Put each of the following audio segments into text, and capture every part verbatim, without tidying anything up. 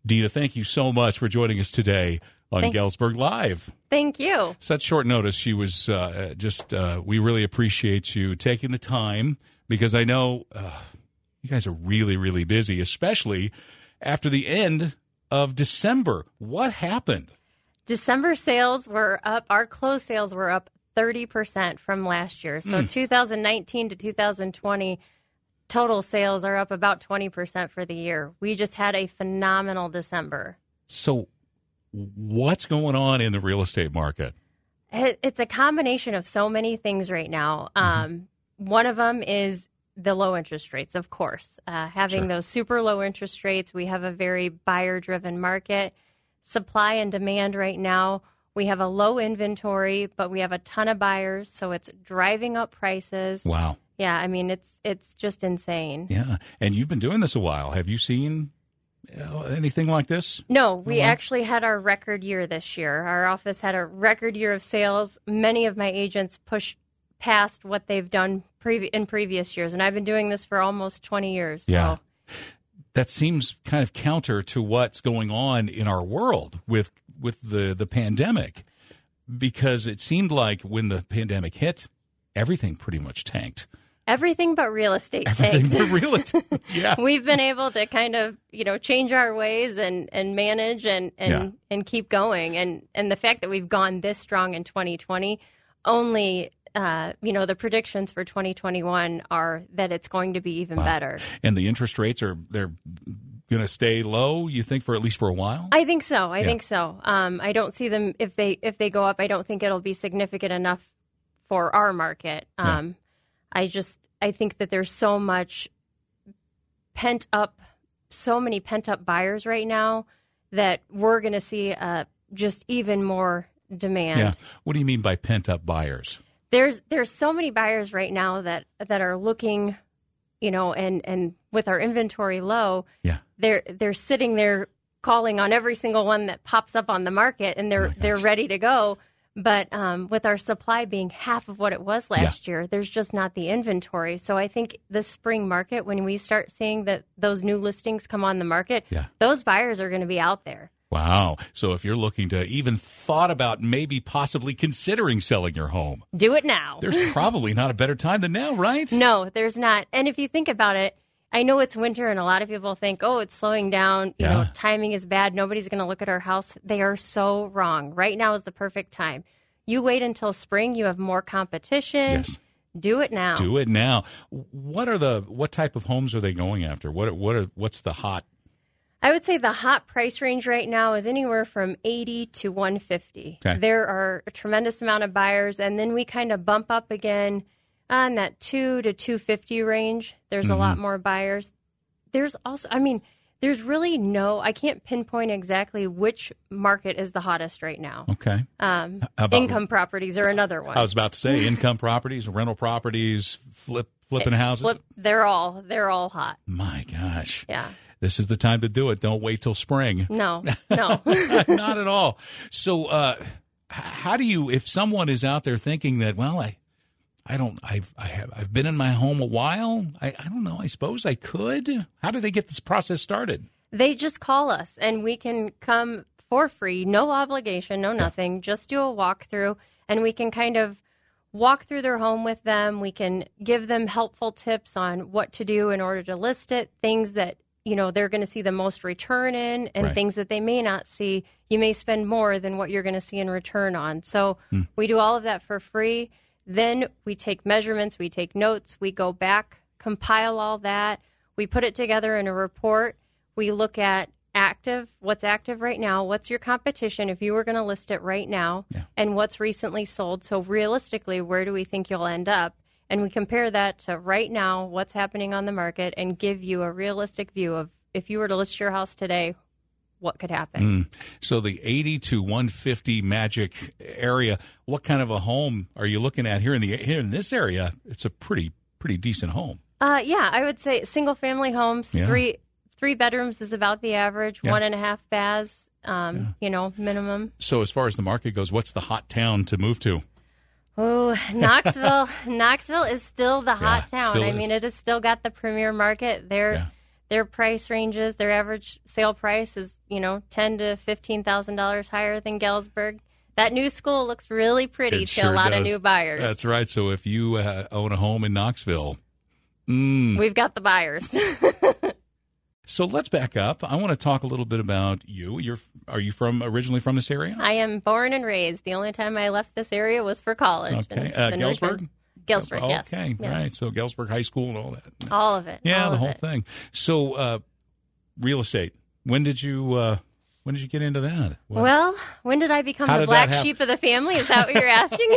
Dina, thank you so much for joining us today on Thank- Galesburg Live. Thank you. Such short notice. She was uh, just, uh, we really appreciate you taking the time because I know uh, you guys are really, really busy, especially after the end of December. What happened? December sales were up. Our closed sales were up thirty percent from last year. So Mm. two thousand nineteen to two thousand twenty, total sales are up about twenty percent for the year. We just had a phenomenal December. So what's going on in the real estate market? It, it's a combination of so many things right now. Um, one of them is the low interest rates, of course. Uh, having Sure. those super low interest rates, we have a very buyer-driven market. Supply and demand right now, we have a low inventory, but we have a ton of buyers, so it's driving up prices. Wow. Yeah, I mean, it's it's just insane. Yeah. And you've been doing this a while. Have you seen uh, anything like this? No, we Mhm. actually had our record year this year. Our office had a record year of sales. Many of my agents pushed past what they've done previ- in previous years, and I've been doing this for almost twenty years. So. Yeah. That seems kind of counter to what's going on in our world with with the, the pandemic, because it seemed like when the pandemic hit, everything pretty much tanked. Everything but real estate Everything tanked. but real estate. Yeah. We've been able to kind of, you know, change our ways and, and manage and, and, Yeah. and keep going. And, and the fact that we've gone this strong in twenty twenty, only, uh, you know, the predictions for twenty twenty-one are that it's going to be even Wow. better. And the interest rates are they're going to stay low, you think, for at least for a while? I think so. I Yeah. think so. Um, I don't see them if they if they go up. I don't think it'll be significant enough for our market. Yeah. Um, I just I think that there's so much pent up, so many pent up buyers right now that we're going to see uh, just even more demand. Yeah. What do you mean by pent up buyers? There's there's so many buyers right now that that are looking, you know, and and with our inventory low, Yeah. they're they're sitting there calling on every single one that pops up on the market, and they're Oh my gosh. they're ready to go. But um, with our supply being half of what it was last year, there's just not the inventory. So I think this spring market, when we start seeing that those new listings come on the market, Yeah. those buyers are going to be out there. Wow. So if you're looking to even thought about maybe possibly considering selling your home, Do it now. there's probably not a better time than now, right? No, there's not. And if you think about it, I know it's winter and a lot of people think, oh, it's slowing down. You know, Yeah. timing is bad. Nobody's going to look at our house. They are so wrong. Right now is the perfect time. You wait until spring. You have more competition. Yes. Do it now. Do it now. What are the what type of homes are they going after? What are, what are what's the hot? I would say the hot price range right now is anywhere from eighty to one fifty. Okay. There are a tremendous amount of buyers, and then we kind of bump up again on that two to two fifty range. There's Mm-hmm. a lot more buyers. There's also, I mean, there's really no, I can't pinpoint exactly which market is the hottest right now. Okay. Um, How about- income properties are another one. I was about to say income properties, rental properties, flip flipping houses. Flip, they're all they're all hot. My gosh. Yeah. This is the time to do it. Don't wait till spring. No, no. Not at all. So, uh, h- how do you, if someone is out there thinking that, well, I, I don't, I've, I have, I've been in my home a while. I, I don't know. I suppose I could. How do they get this process started? They just call us and we can come for free, no obligation, no nothing, just do a walkthrough and we can kind of walk through their home with them. We can give them helpful tips on what to do in order to list it, things that, you know, they're going to see the most return in and Right. things that they may not see. You may spend more than what you're going to see in return on. So we do all of that for free. Then we take measurements, we take notes, we go back, compile all that, we put it together in a report. We look at active, what's active right now, what's your competition if you were going to list it right now, Yeah. and what's recently sold. So realistically, where do we think you'll end up? And we compare that to right now, what's happening on the market, and give you a realistic view of if you were to list your house today, what could happen. Mm. So the eighty to one fifty magic area, what kind of a home are you looking at here in the here in this area? It's a pretty pretty decent home. Uh, yeah, I would say single family homes, Yeah. three three bedrooms is about the average, Yeah. one and a half baths, um, you know, minimum. So as far as the market goes, what's the hot town to move to? Oh, Knoxville. Knoxville is still the hot Yeah, town. still I is. mean, it has still got the premier market. They're Yeah. their price ranges, their average sale price is, you know, ten to fifteen thousand dollars higher than Galesburg. That new school looks really pretty It to sure a lot does. of new buyers. That's right. So if you uh, own a home in Knoxville, mm. we've got the buyers. So let's back up. I want to talk a little bit about you. You're are you from originally from this area? I am born and raised. The only time I left this area was for college. Okay, uh, Galesburg. Galesburg, oh, yes. Okay, yes. right. So Galesburg High School and all that. All of it. Yeah, all the of whole it. thing. So, uh, real estate. When did you uh, when did you get into that? What? Well, when did I become How the did black that happen? sheep of the family? Is that what you're asking?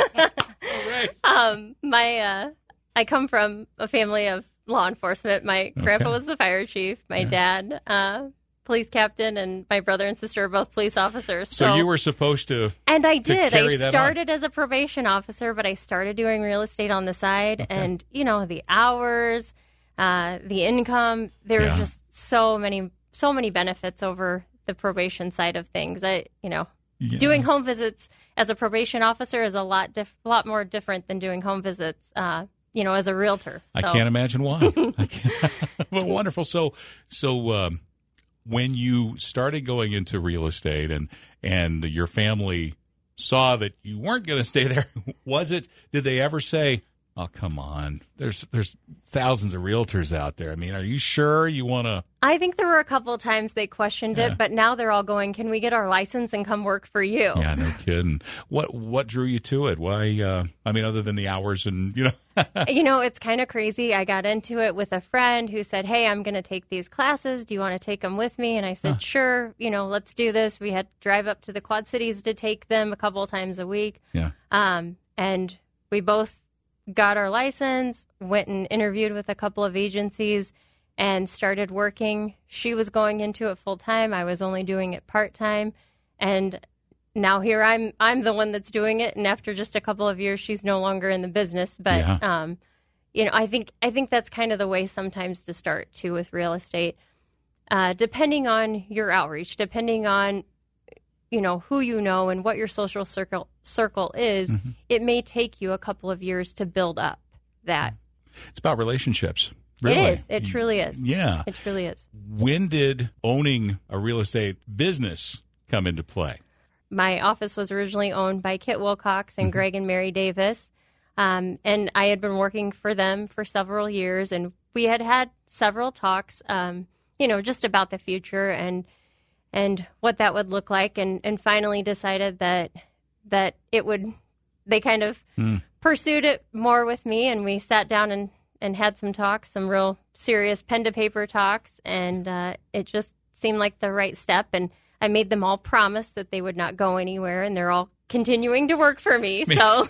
Right. um, my, uh, I come from a family of law enforcement. My grandpa was the fire chief. My Yeah. dad, uh, police captain, and my brother and sister are both police officers. So, So, you were supposed to. and I to did. carry I that on. started as a probation officer, but I started doing real estate on the side, Okay. and you know the hours, uh, the income. There Yeah. were just so many, so many benefits over the probation side of things. I, you know. Yeah. Doing home visits as a probation officer is a lot diff- lot more different than doing home visits, uh, you know, as a realtor. I So- can't imagine why. I can't. Well, wonderful. So, so um, when you started going into real estate and and your family saw that you weren't going to stay there, was it? Did they ever say, "Oh, come on, there's there's thousands of realtors out there. I mean, are you sure you want to?" I think there were a couple of times they questioned Yeah. it, but now they're all going, "Can we get our license and come work for you?" Yeah, no kidding. What what drew you to it? Why? Uh, I mean, other than the hours and you know. You know, it's kind of crazy. I got into it with a friend who said, "Hey, I'm going to take these classes. Do you want to take them with me?" And I said, Huh. "Sure. You know, let's do this." We had to drive up to the Quad Cities to take them a couple of times a week. Yeah. Um, and we both got our license, went and interviewed with a couple of agencies, and started working. She was going into it full time. I was only doing it part time. And now here I'm I'm the one that's doing it, and after just a couple of years she's no longer in the business. But Yeah. um, you know, I think I think that's kind of the way sometimes to start too with real estate. Uh, depending on your outreach, depending on you know who you know and what your social circle circle is, Mm-hmm. it may take you a couple of years to build up that. It's about relationships. Really. It is. It truly is. Yeah. It truly is. When did owning a real estate business come into play? My office was originally owned by Kit Wilcox and Mm-hmm. Greg and Mary Davis. Um, and I had been working for them for several years, and we had had several talks, um, you know, just about the future and and what that would look like, and, and finally decided that that it would. They kind of Mm. pursued it more with me, and we sat down and, and had some talks, some real serious pen to paper talks, and uh, it just seemed like the right step. And I made them all promise that they would not go anywhere, and they're all continuing to work for me. So,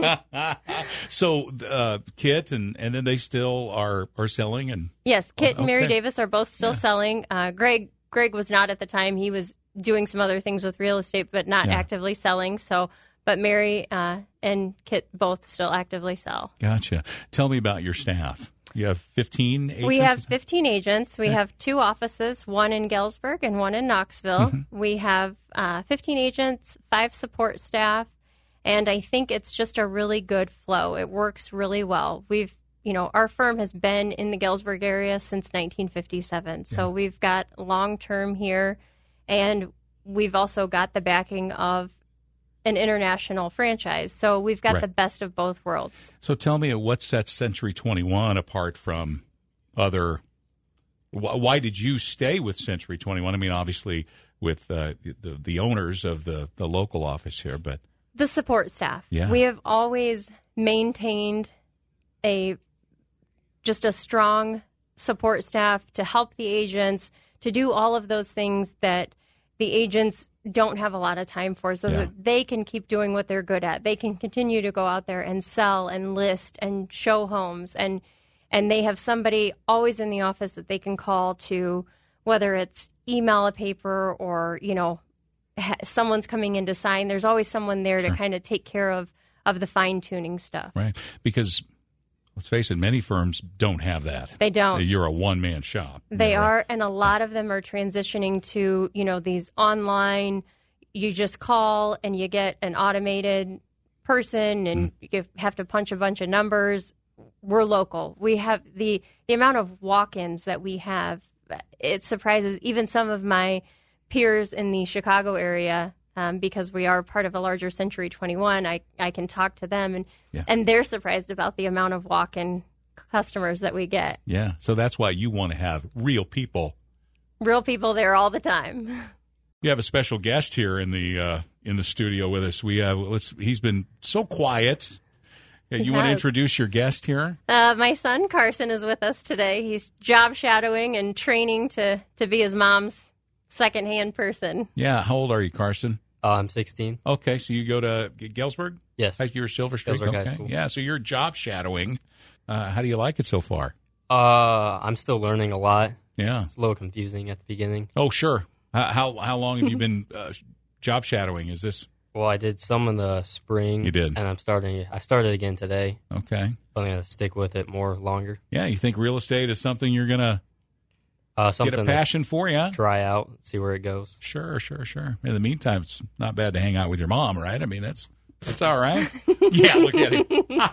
So, uh, Kit and and then they still are are selling and yes, Kit and Mary Okay. Davis are both still Yeah. selling. Uh, Greg Greg was not at the time; he was doing some other things with real estate, but not Yeah. actively selling. So, but Mary uh, and Kit both still actively sell. gotcha. Tell me about your staff. You have fifteen agents? We have is that- fifteen agents. We have two offices, one in Galesburg and one in Knoxville. Mm-hmm. We have uh, fifteen agents, five support staff, and I think it's just a really good flow. It works really well. We've, you know, our firm has been in the Galesburg area since nineteen fifty-seven, so we've got long term here, and we've also got the backing of an international franchise. So we've got Right. the best of both worlds. So tell me, what sets Century twenty-one apart from other? Wh- Why did you stay with Century twenty-one? I mean, obviously with uh, the the owners of the the local office here, but The support staff. Yeah. We have always maintained a just a strong support staff to help the agents to do all of those things that the agents don't have a lot of time for, so Yeah. that they can keep doing what they're good at. They can continue to go out there and sell and list and show homes, and and they have somebody always in the office that they can call to, whether it's email a paper or, you know, ha- someone's coming in to sign. There's always someone there Sure. to kind of take care of of the fine tuning stuff. right, because let's face it, many firms don't have that. They don't. You're a one man shop. They Yeah, right. are, and a lot of them are transitioning to, you know, these online, you just call and you get an automated person and Mm. you have to punch a bunch of numbers. we're local. We have the the amount of walk-ins that we have. It surprises even some of my peers in the Chicago area. Um, because we are part of a larger Century twenty-one, I, I can talk to them, and Yeah. and they're surprised about the amount of walk-in customers that we get. Yeah. So that's why you want to have real people. Real people there all the time. We have a special guest here in the uh, in the studio with us. We have let's. He's been so quiet. Yeah, you He want to has. introduce your guest here? Uh, my son Carson is with us today. He's job shadowing and training to, to be his mom's second-hand person. Yeah. How old are you, Carson? Uh, I'm sixteen. Okay, so you go to G- Galesburg? Yes. Like you're Silver Streak? Galesburg High Okay. School. Yeah, so you're job shadowing. Uh, how do you like it so far? Uh, I'm still learning a lot. Yeah. It's a little confusing at the beginning. Oh, sure. Uh, how how long have you been uh, job shadowing? Is this Well, I did some in the spring. You did. And I'm starting. I started again today. okay? But I'm going to stick with it more longer. Yeah, you think real estate is something you're gonna Uh, get something a passion for? Yeah. to try out, see where it goes. Sure, sure, sure. In the meantime, it's not bad to hang out with your mom, right? I mean, that's that's all right. Yeah, look at him.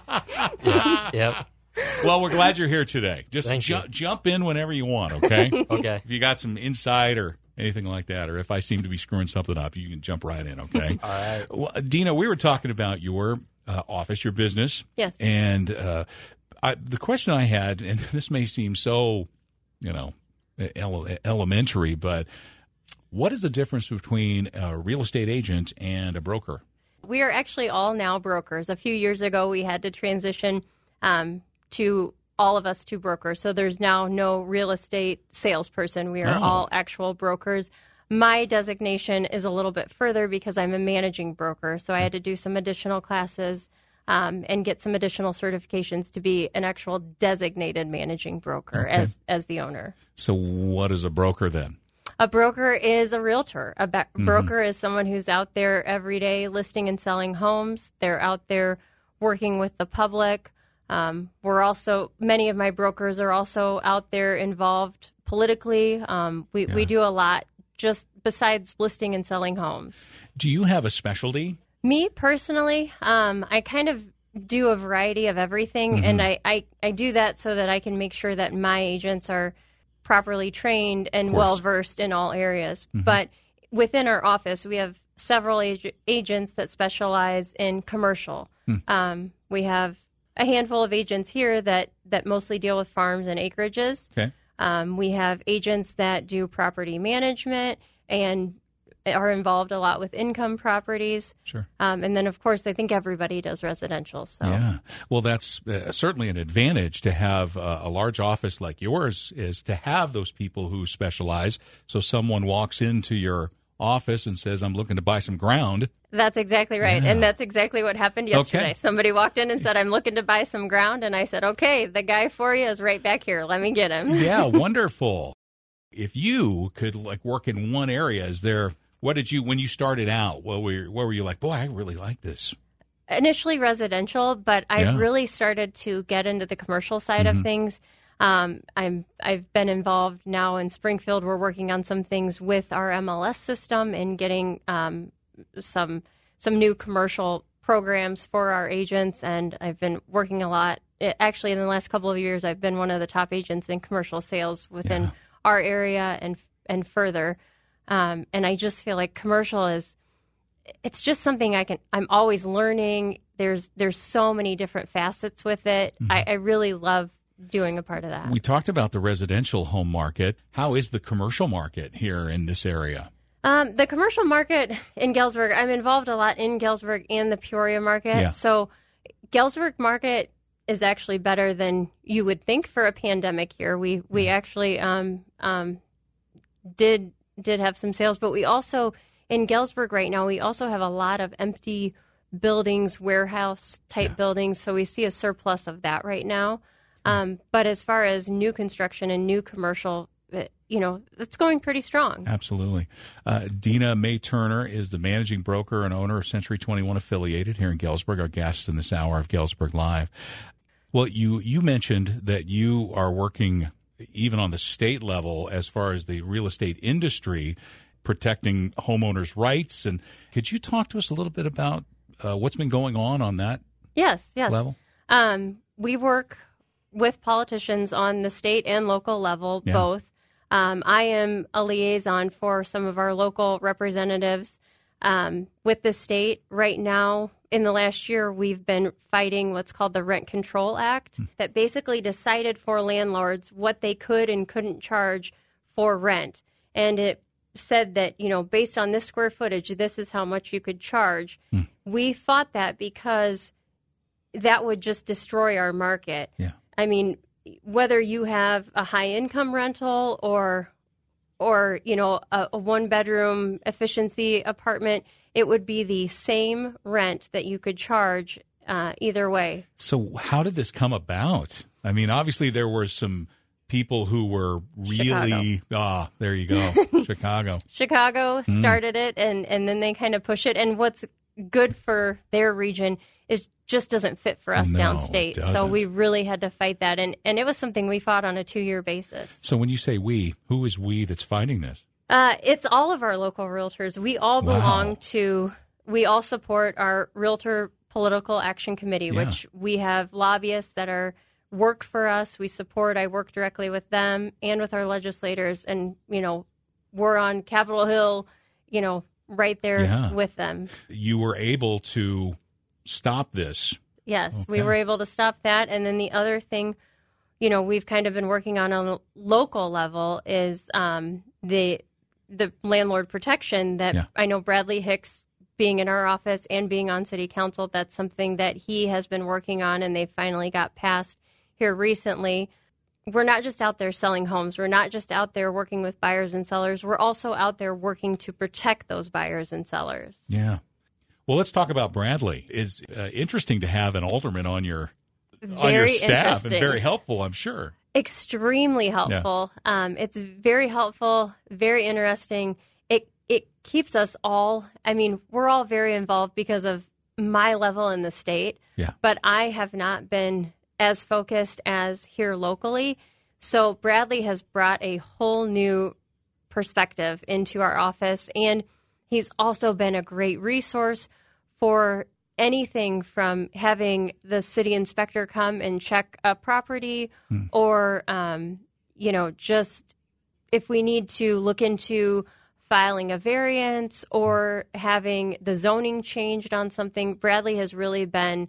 Yep. Yep. Well, we're glad you're here today. Just Thank ju- you. jump in whenever you want, okay? Okay. If you got some insight or anything like that, or if I seem to be screwing something up, you can jump right in, okay? All right. Well, Dina, we were talking about your uh, office, your business. Yes. And uh, I, the question I had, and this may seem so, you know, ele- elementary, but what is the difference between a real estate agent and a broker? We are actually all now brokers. A few years ago, we had to transition um, to all of us to brokers. So there's now no real estate salesperson. We are Oh. all actual brokers. My designation is a little bit further because I'm a managing broker. So I had to do some additional classes um, and get some additional certifications to be an actual designated managing broker Okay. as, as the owner. So what is a broker then? A broker is a realtor. A ba- Mm-hmm. broker is someone who's out there every day listing and selling homes. They're out there working with the public. Um, we're also, many of my brokers are also out there involved politically. Um, we, we Yeah. do a lot just besides listing and selling homes. Do you have a specialty? Me personally, um, I kind of do a variety of everything, and I, I, I do that so that I can make sure that my agents are properly trained and course. well versed in all areas. But within our office, we have several ag- agents that specialize in commercial. Um, we have a handful of agents here that, that mostly deal with farms and acreages. Okay. Um, we have agents that do property management and are involved a lot with income properties. Sure. Um, and then, of course, I think everybody does residential. So Yeah. Well, that's uh, certainly an advantage to have uh, a large office like yours, is to have those people who specialize. So someone walks into your office and says, I'm looking to buy some ground. that's exactly right. Yeah. And that's exactly what happened yesterday. Okay. Somebody walked in and said, I'm looking to buy some ground. And I said, okay, the guy for you is right back here. Let me get him. Yeah, wonderful. If you could like work in one area, is there, what did you, when you started out, what were, you- what were you like, boy, I really like this? Initially residential, but I've Yeah. really started to get into the commercial side of things. Um, I'm I've been involved now in Springfield. We're working on some things with our M L S system and getting um, some some new commercial programs for our agents. And I've been working a lot. It, actually, in the last couple of years, I've been one of the top agents in commercial sales within Yeah. our area and and further. Um, and I just feel like commercial is it's just something I can I'm always learning. There's there's so many different facets with it. I, I really love doing a part of that. We talked about the residential home market. How is the commercial market here in this area? Um, the commercial market in Galesburg, I'm involved a lot in Galesburg and the Peoria market. Yeah. So Galesburg market is actually better than you would think for a pandemic year. We we actually um, um, did did have some sales, but we also in Galesburg right now we also have a lot of empty buildings, warehouse type Yeah. buildings. So we see a surplus of that right now. Um, but as far as new construction and new commercial, it, you know, it's going pretty strong. Absolutely. Uh, Dina May Turner is the managing broker and owner of Century twenty-one Affiliated here in Galesburg, our guest in this hour of Galesburg Live. Well, you, you mentioned that you are working even on the state level as far as the real estate industry, protecting homeowners' rights. And could you talk to us a little bit about uh, what's been going on on that Yes, yes. level? Um, we work with politicians on the state and local level, Yeah. both. Um, I am a liaison for some of our local representatives um, with the state. Right now, in the last year, we've been fighting what's called the Rent Control Act that basically decided for landlords what they could and couldn't charge for rent. And it said that, you know, based on this square footage, this is how much you could charge. Hmm. We fought that because that would just destroy our market. Yeah. I mean, whether you have a high income rental or, or you know, a, a one bedroom efficiency apartment, it would be the same rent that you could charge uh, either way. So how did this come about? I mean, obviously there were some people who were really, ah, there you go, Chicago. Chicago started it, and, and then they kind of push it. And what's good for their region is just doesn't fit for us No, downstate. it So doesn't. we really had to fight that. And, and it was something we fought on a two-year basis. So when you say we, who is we that's fighting this? Uh, it's all of our local realtors. We all Wow. belong to, we all support our Realtor Political Action Committee, Yeah. which we have lobbyists that are work for us. We support, I work directly with them and with our legislators. And, you know, we're on Capitol Hill, you know, right there Yeah. with them. You were able to stop this. Yes, we Okay. were able to stop that. And then the other thing, you know, we've kind of been working on on a local level is um, the the landlord protection that Yeah. I know Bradley Hicks, being in our office and being on city council, that's something that he has been working on, and they finally got passed here recently. We're not just out there selling homes. We're not just out there working with buyers and sellers. We're also out there working to protect those buyers and sellers. Yeah. Well, let's talk about Bradley. It's uh, interesting to have an alderman on your on your Very staff and interesting. very helpful, I'm sure. Extremely helpful. Um, it's very helpful, very interesting. It it keeps us all, I mean, we're all very involved because of my level in the state, Yeah. but I have not been as focused as here locally. So Bradley has brought a whole new perspective into our office, and he's also been a great resource for anything from having the city inspector come and check a property or, um, you know, just if we need to look into filing a variance or having the zoning changed on something. Bradley has really been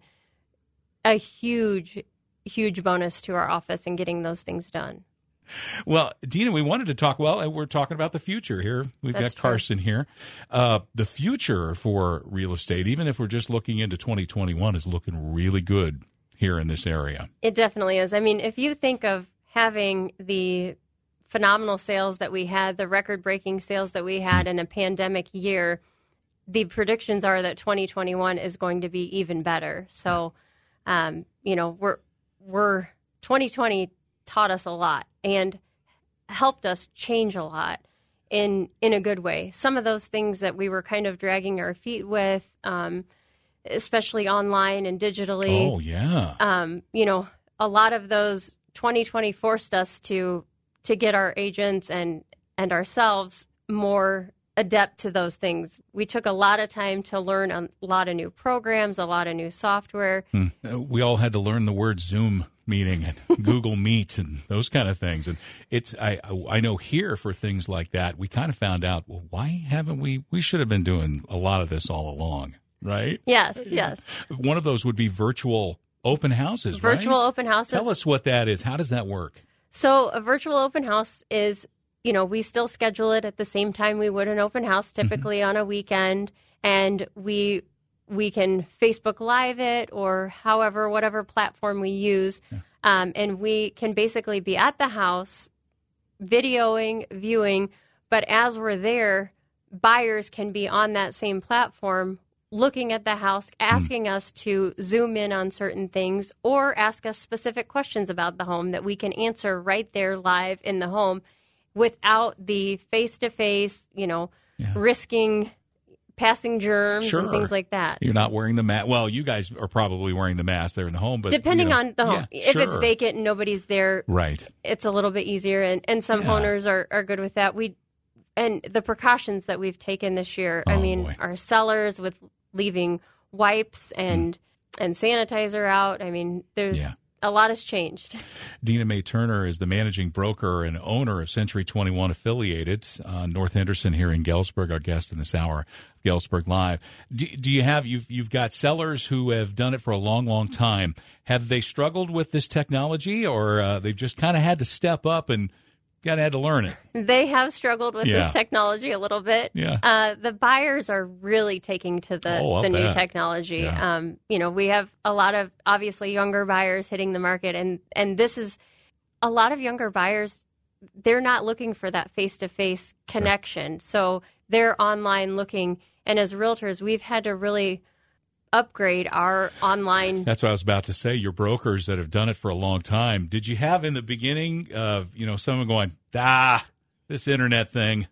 a huge, huge bonus to our office in getting those things done. Well, Dina, we wanted to talk, well, we're talking about the future here. We've That's got Carson here. Uh, the future for real estate, even if we're just looking into twenty twenty-one, is looking really good here in this area. It definitely is. I mean, if you think of having the phenomenal sales that we had, the record-breaking sales that we had in a pandemic year, the predictions are that twenty twenty-one is going to be even better. So, um, you know, we're we're twenty twenty taught us a lot and helped us change a lot in in a good way. Some of those things that we were kind of dragging our feet with, um, especially online and digitally. Oh, yeah. Um, you know, a lot of those twenty twenty forced us to to get our agents and and ourselves more adept to those things. We took a lot of time to learn a lot of new programs, a lot of new software. Hmm. Uh, We all had to learn the word Zoom meeting and Google Meet and those kind of things. And it's I I know here for things like that, we kind of found out, well, why haven't we? We should have been doing a lot of this all along, right? Yes, yes. One of those would be virtual open houses, Virtual right? open houses. Tell us what that is. How does that work? So a virtual open house is, you know, we still schedule it at the same time we would an open house, typically on a weekend, and we we can Facebook Live it or however, whatever platform we use, Yeah. um, and we can basically be at the house, videoing, viewing, but as we're there, buyers can be on that same platform looking at the house, asking us to zoom in on certain things or ask us specific questions about the home that we can answer right there live in the home without the face-to-face, you know, Yeah. risking passing germs Sure. and things like that. You're not wearing the mask. Well, you guys are probably wearing the mask there in the home, but Depending you know, on the home. yeah, If it's sure. vacant and nobody's there, right? it's a little bit easier, and, and some Yeah. owners are, are good with that. We and the precautions that we've taken this year. I Oh, mean, boy. our sellers with leaving wipes and and sanitizer out. I mean, there's Yeah. a lot has changed. Dina Mae Turner is the managing broker and owner of Century twenty-one Affiliated, uh, North Henderson here in Galesburg, our guest in this hour, Galesburg Live. Do, do you have, you've, you've got sellers who have done it for a long, long time. Have they struggled with this technology, or uh, they've just kind of had to step up and kind of had to learn it? They have struggled with Yeah. this technology a little bit. Yeah. Uh, the buyers are really taking to the, Oh, I'll the new bet. technology. Yeah. Um, you know, we have a lot of obviously younger buyers hitting the market, and, and this is a lot of younger buyers. They're not looking for that face-to-face connection. So they're online looking. And as realtors, we've had to really upgrade our online. That's what I was about to say. Your brokers that have done it for a long time. Did you have in the beginning of, you know, someone going, ah, this internet thing,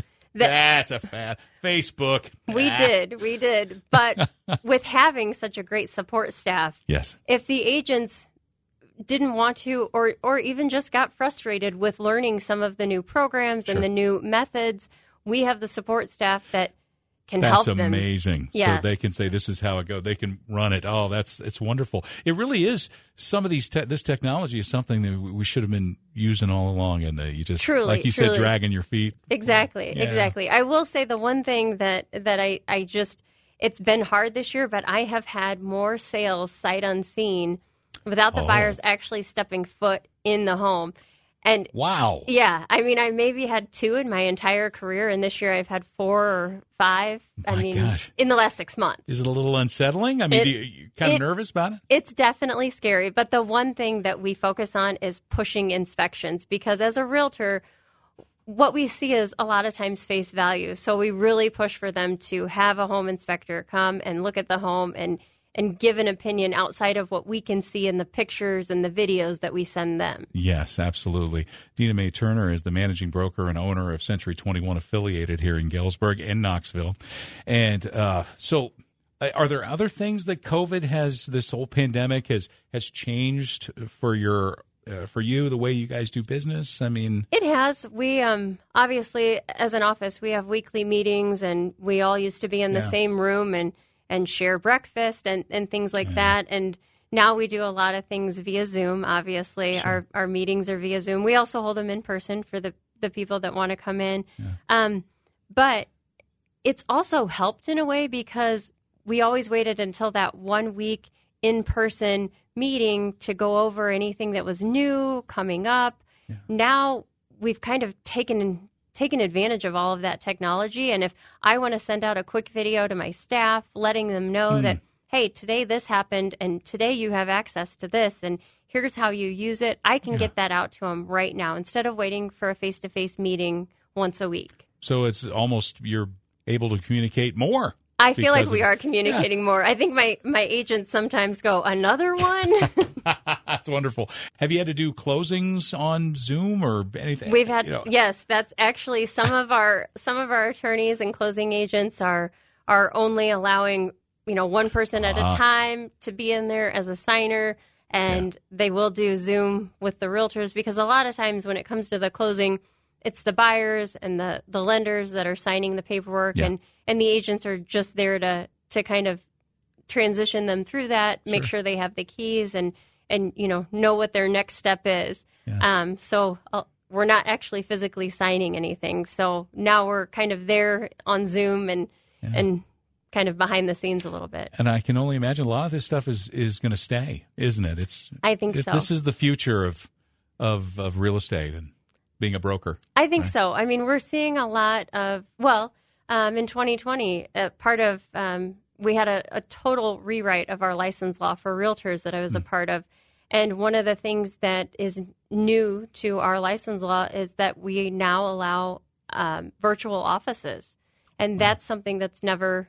that's a fad. Facebook. We ah." did, we did. But with having such a great support staff, Yes. if the agents didn't want to, or or even just got frustrated with learning some of the new programs Sure. and the new methods, we have the support staff that can That's help them. amazing. Yes. So they can say, this is how it goes. They can run it. Oh, that's, it's wonderful. It really is. Some of these, te- this technology is something that we should have been using all along. And uh, you just, Truly, like you truly. said, dragging your feet. Exactly, Yeah. exactly. I will say the one thing that, that I, I just, it's been hard this year, but I have had more sales sight unseen without the Oh. buyers actually stepping foot in the home. And Wow. yeah, I mean, I maybe had two in my entire career, and this year I've had four or five. I My mean, gosh. in the last six months. Is it a little unsettling? I mean, It- do you, you kind of it- nervous about it? It's definitely scary, but the one thing that we focus on is pushing inspections, because as a realtor, what we see is a lot of times face value. So we really push for them to have a home inspector come and look at the home and and give an opinion outside of what we can see in the pictures and the videos that we send them. Yes, absolutely. Dina Mae Turner is the managing broker and owner of Century twenty-one Affiliated here in Galesburg and Knoxville. And uh, so uh, are there other things that COVID has, this whole pandemic has has changed for your uh, for you, the way you guys do business? I mean, It has. We um obviously, as an office, we have weekly meetings, and we all used to be in the Yeah. same room and and share breakfast and, and things like that. And now we do a lot of things via Zoom. Obviously, our our meetings are via Zoom. We also hold them in person for the the people that want to come in. Um, but it's also helped in a way, because we always waited until that one week in person meeting to go over anything that was new coming up. Now we've kind of taken taken advantage of all of that technology. And if I want to send out a quick video to my staff, letting them know that, hey, today this happened, and today you have access to this, and here's how you use it, I can get that out to them right now instead of waiting for a face-to-face meeting once a week. so it's almost you're able to communicate more. I feel like because we of- are communicating more. I think my, my agents sometimes go, another one? That's wonderful. Have you had to do closings on Zoom or anything? We've had You know, yes, that's actually some of our some of our attorneys and closing agents are are only allowing, you know, one person at Ah. a time to be in there as a signer, and they will do Zoom with the realtors, because a lot of times when it comes to the closing, it's the buyers and the, the lenders that are signing the paperwork, Yeah. and, and the agents are just there to to kind of transition them through that, make Sure. sure they have the keys, and and you know know what their next step is. Yeah. Um, so uh, we're not actually physically signing anything. So now we're kind of there on Zoom and and kind of behind the scenes a little bit. And I can only imagine a lot of this stuff is, is going to stay, isn't it? It's I think it- so. This is the future of of of real estate and being a broker. I think so. I mean, we're seeing a lot of, well, um, in twenty twenty, uh, part of, um, we had a, a total rewrite of our license law for realtors that I was a part of. And one of the things that is new to our license law is that we now allow um, virtual offices. And that's something that's never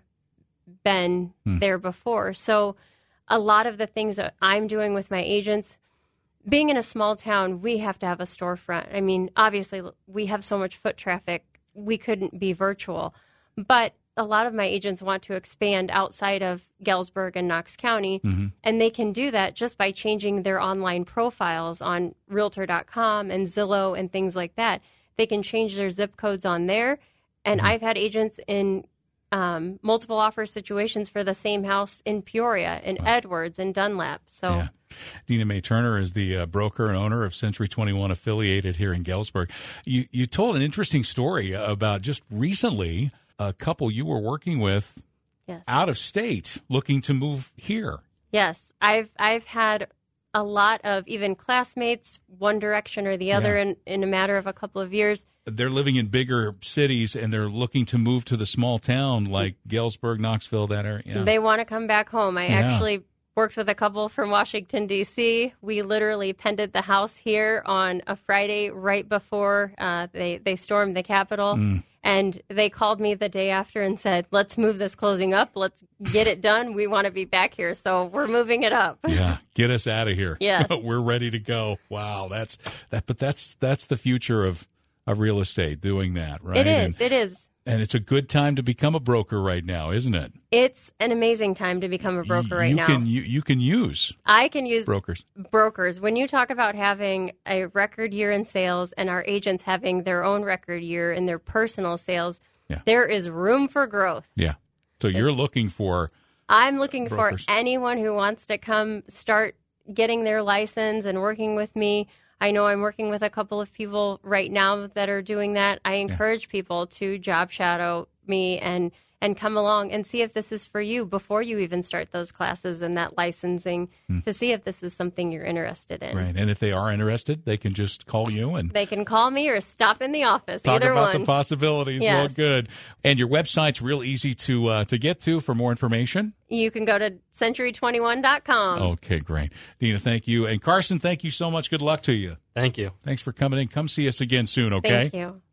been there before. So a lot of the things that I'm doing with my agents, being in a small town, we have to have a storefront. I mean, obviously, we have so much foot traffic, we couldn't be virtual. But a lot of my agents want to expand outside of Galesburg and Knox County, and they can do that just by changing their online profiles on Realtor dot com and Zillow and things like that. They can change their zip codes on there. And I've had agents in um, multiple offer situations for the same house in Peoria, in Edwards, and Dunlap. So Yeah. Dina Mae Turner is the uh, broker and owner of Century twenty-one affiliated here in Galesburg. You, you told an interesting story about just recently a couple you were working with Yes. out of state looking to move here. Yes, I've I've had a lot of even classmates, one direction or the other, Yeah. in, in a matter of a couple of years. They're living in bigger cities and they're looking to move to the small town like Galesburg, Knoxville, that area. Yeah. They want to come back home. I Yeah. actually worked with a couple from Washington, D C. We literally pended the house here on a Friday right before uh, they, they stormed the Capitol. Mm. And they called me the day after and said, let's move this closing up. Let's get it done. We want to be back here. So we're moving it up. Yeah, get us out of here. Yes. We're ready to go. Wow, that's that but that's that's the future of of real estate, doing that, right? It is. And, It is. and it's a good time to become a broker right now, isn't it? It's an amazing time to become a broker right you now. Can, you, you can use I can use brokers. brokers. When you talk about having a record year in sales and our agents having their own record year in their personal sales, Yeah. there is room for growth. Yeah. So you're looking for I'm looking Brokers. for anyone who wants to come start getting their license and working with me. I know I'm working with a couple of people right now that are doing that. I encourage people to job shadow me and and come along and see if this is for you before you even start those classes and that licensing to see if this is something you're interested in. right. And if they are interested, they can just call you and They can call me or stop in the office. talk Either about one. the possibilities. Yes. Well, good. And your website's real easy to uh, to get to for more information. You can go to century twenty-one dot com. Okay, great. Dina, thank you. And Carson, thank you so much. Good luck to you. Thank you. Thanks for coming in. Come see us again soon, okay? Thank you.